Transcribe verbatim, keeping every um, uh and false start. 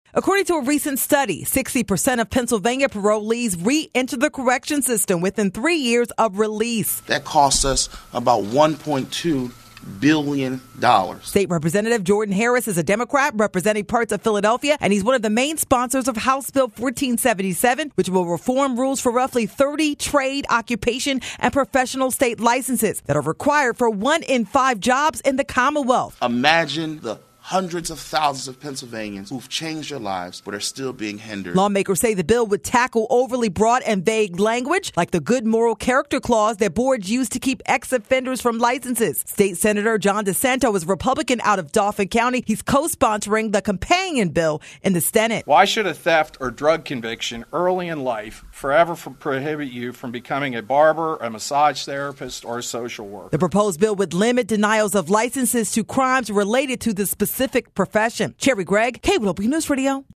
According to a recent study, sixty percent of Pennsylvania parolees re-enter the correction system within three years of release. That costs us about one point two billion dollars. State Representative Jordan Harris is a Democrat representing parts of Philadelphia, and he's one of the main sponsors of House Bill fourteen seventy-seven, which will reform rules for roughly thirty trade, occupation, and professional state licenses that are required for one in five jobs in the Commonwealth. Imagine the hundreds of thousands of Pennsylvanians who've changed their lives but are still being hindered. Lawmakers say the bill would tackle overly broad and vague language, like the good moral character clause that boards use to keep ex-offenders from licenses. State Senator John DeSanto is Republican out of Dauphin County. He's co-sponsoring the companion bill in the Senate. Why should a theft or drug conviction early in life forever prohibit you from becoming a barber, a massage therapist, or a social worker? The proposed bill would limit denials of licenses to crimes related to the specific profession. Cherry Gregg, K W News Radio.